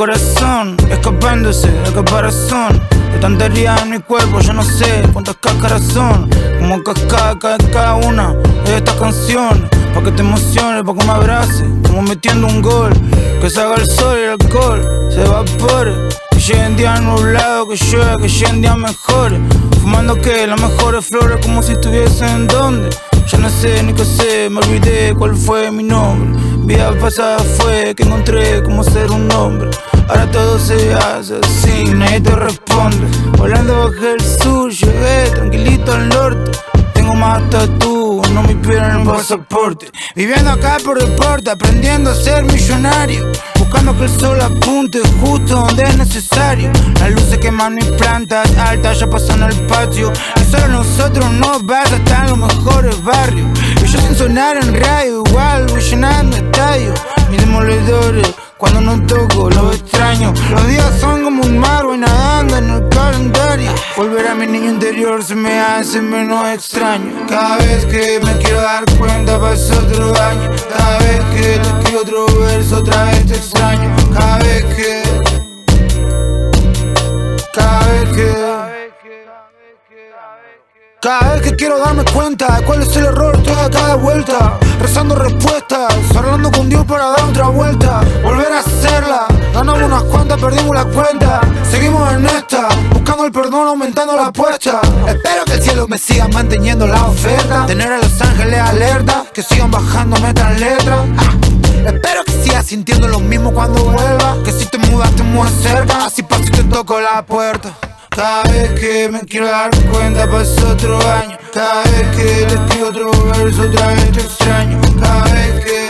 corazón, escapándose de caparazón. De tonterías en mi cuerpo, yo no sé cuántas cáscaras son. Como cascada cae cada una de estas canciones. Pa' que te emociones, pa' que me abraces, como metiendo un gol. Que salga el sol y el alcohol se evapore. Que lleguen días nublados, que llueva, que lleguen días mejores. Fumando que las mejores flores como si estuviesen en donde. Ya no sé ni qué sé, me olvidé cuál fue mi nombre. Vida pasada fue que encontré cómo ser un hombre. Ahora todo se hace así, nadie te responde. Volando bajé el sur, llegué tranquilito al norte. Tengo más tatu, no me piden el pasaporte. Viviendo acá por deporte, aprendiendo a ser millonario. Buscando que el sol apunte justo donde es necesario. Las luces queman mis plantas altas ya pasan al patio. Y solo nosotros nos vas hasta en los mejores barrios. Y yo sin sonar en radio, igual voy llenando estadios. Mis demoledores, cuando no toco, lo extraño. Los días son como un mar, voy nadando en el calendario. Volver a mi niño interior se me hace menos extraño. Cada vez que me quiero dar cuenta pasa otro año. Cada vez que te escribo otro verso otra vez te extraño. Cada vez que quiero darme cuenta de cuál es el error, estoy a cada vuelta rezando respuestas, hablando con Dios para dar otra vuelta. Volver a hacerla, ganamos unas cuantas, perdimos la cuenta. Seguimos en esta, buscando el perdón, aumentando la apuesta. Espero que el cielo me siga manteniendo la oferta. Tener a los ángeles alerta, que sigan bajándome tras letras. Espero que sigas sintiendo lo mismo cuando vuelva. Que si te mudas te mudas cerca, así paso y te toco la puerta. Cada vez que me quiero dar cuenta pasa otro año. Cada vez que te escribo otro verso otra vez te extraño. Cada vez que